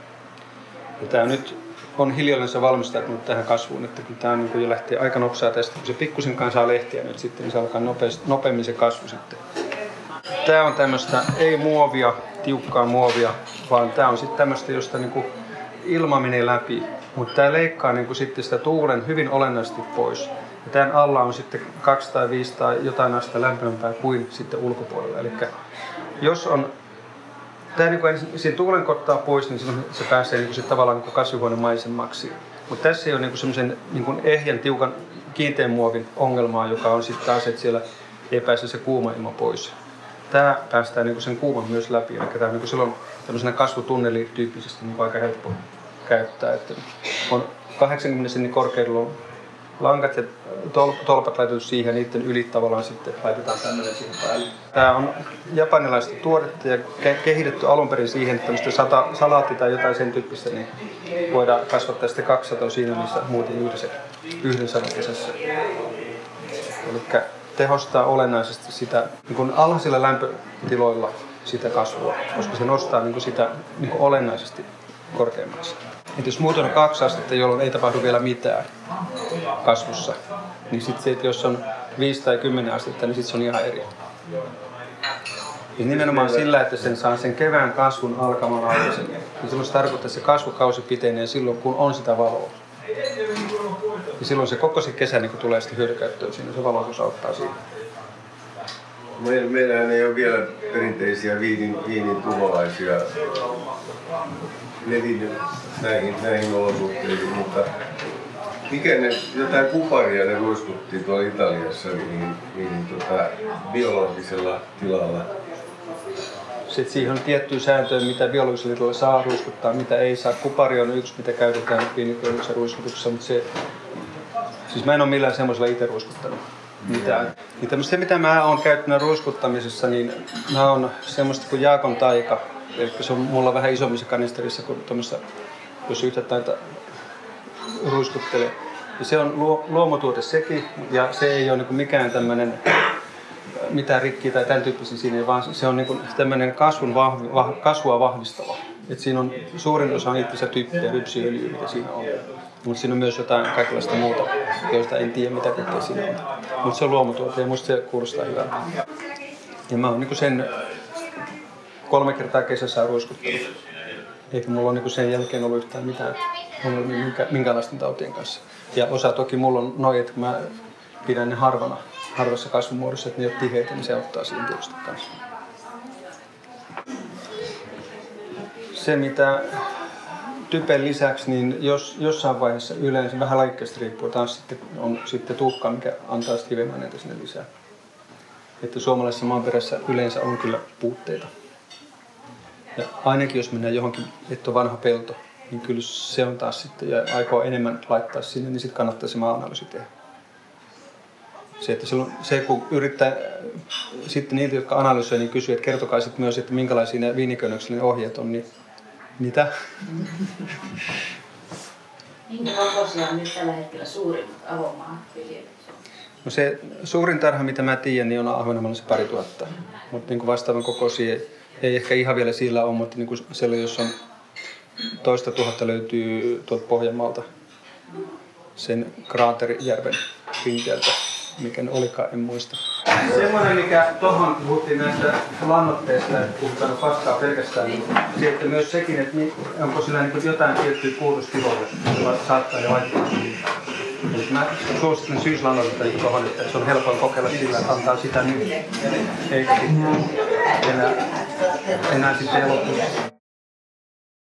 Ja tämä nyt on hiljalleen valmistautunut tähän kasvuun, että kun tämä niin jo lähtee aika nopsaa tästä, kun se pikkusenkaan saa lehtiä nyt sitten, niin se alkaa nopeasti, nopeammin se kasvu sitten. Tämä on tämmöistä ei muovia, tiukkaa muovia, vaan tämä on sitten tämmöistä, josta niin kuin ilma menee läpi, mutta tämä leikkaa niin kuin sitten sitä tuulen hyvin olennaisesti pois. Ja tämän alla on sitten kaksi tai viisi tai jotain astetta lämpimämpää kuin sitten ulkopuolella. Eli jos on tämä niin kuin siinä tuulen ottaa pois, niin silloin se pääsee niin kuin sit tavallaan niin kasvihuonemaisemmaksi. Mutta tässä ei ole niin semmoisen niin ehjän, tiukan, kiinteän muovin ongelmaa, joka on sitten taas, että siellä ei pääse se kuuma ilma pois. Tämä päästään niin sen kuuman myös läpi, eli tämä on niin silloin tämmöisenä kasvutunneli tyyppisesti niin aika helppo käyttää. Että on kahdeksankymmentä sentin korkeudella on langat ja tolpat laitettu siihen ja niiden yli tavallaan sitten laitetaan tämmöinen siihen päälle. Tämä on japanilaista tuotetta ja kehitetty alun perin siihen, että tämmöistä sata, salaatti tai jotain sen tyyppistä, niin voidaan kasvattaa sitten kaksisataa siinä, missä muuten yhdessä, yhden sadan kesässä. Eli tehostaa olennaisesti sitä niin kuin alhaisilla lämpötiloilla sitä kasvua, koska se nostaa niin kuin sitä niin kuin olennaisesti korkeammaksi. Et jos muuten on kaksi astetta, jolloin ei tapahdu vielä mitään kasvussa, niin sitten se, että jos on viisi tai kymmenen astetta, niin sitten se on ihan eri. Ja nimenomaan sillä, että sen saa sen kevään kasvun alkamaan aikaisemmin, niin silloin se tarkoittaa, että se kasvukausi pitenee silloin, kun on sitä valoa. Ja silloin se koko se kesä niin tulee sitten hyötykäyttöön siinä, se valoisuus auttaa siinä.
Meillähän ei ole vielä perinteisiä viinin, viinin tuholaisia levinnyt näihin, näihin olosuhteisiin, mutta mikä ne, jotain kuparia ne ruiskutti tuolla Italiassa niin, niin tota, biologisella tilalla?
Sitten siihen on tiettyä sääntöä, mitä biologisella tilalla saa ruiskuttaa, mitä ei saa. Kupari on yksi, mitä käytetään viiniköynnössä ruiskutuksessa, mutta se, siis mä en ole millään semmoisella itse ruiskuttanut mitään. Niin tämmöistä, mitä mä oon käyttänyt ruiskuttamisessa, niin mä oon semmoista kuin Jaakon taika. Eli se on mulla vähän isommissa kanisterissa kuin tuommoissa, jos yhtä taita ruiskuttelee. Ja se on luomutuote sekin, ja se ei ole niin mikään tämmöinen mitään rikkiä tai tämän tyyppisiä siinä, vaan se on niin tämmöinen kasvun vahvi, vah, kasvua vahvistava. Et siinä on suurin osa niitä tyyppejä rypsiöljyä, mitä siinä on. Mutta siinä on myös jotain kaikenlaista muuta, joista en tiedä mitä kaikkea siinä on. Mutta se on luomutuote ja musta se kuulostaa hyvältä. Ja mä oon niin sen kolme kertaa kesässä ruiskuttanut. Eikä mulla ole niin sen jälkeen ollut yhtään mitään ongelmia minkä, minkäänlaisten tautien kanssa. Ja osa toki mulla on noin, että mä pidän ne harvana, harvassa kasvumuodossa, että ne ei ole tiheitä, niin se auttaa siinä tietysti kanssa. Se mitä typen lisäksi, niin jos, jossain vaiheessa yleensä vähän lajikkeesta riippuu, taas sitten on sitten tuhka, mikä antaa sitten hivemaineita sinne lisää. Että suomalaisessa maanperässä yleensä on kyllä puutteita. Ja ainakin jos mennään johonkin, että on vanha pelto, niin kyllä se on taas sitten, ja aikoo enemmän laittaa sinne, niin sitten kannattaa se maa-analyysi tehdä. Se, että silloin, se kun yrittää sitten niiltä, jotka analysoivat, niin kysyy, että kertokaa sitten myös, että minkälaisia ne viiniköynnöksellä ohjeet on, niin mitä?
Minkä kokoisia on nyt tällä hetkellä suurimmat avomaan viljelyt?
No se suurin tarha, mitä mä tiedän, niin on Ahvenanmaalla se pari tuhatta. Mutta niin vastaavan kokoisia ei ehkä ihan vielä sillä ole, mutta niin siellä jos on toista tuhatta löytyy tuolta Pohjanmaalta sen Kraaterijärven rinteeltä, mikä ne olikaan, en muista. Semmoinen, mikä tuohon puhuttiin näistä lannoitteista, että puhutaan paskaa pelkästään, niin se, että myös sekin, että onko sillä niin jotain tiettyä puolustiloja, jotka saattaa jo vaikuttaa siihen. Eli mä suosittelen syyslannoitetta tuohon, että se on helpoin kokeilla sillä, että antaa sitä nyt, eikä sitten enää, enää sitten elokuussa.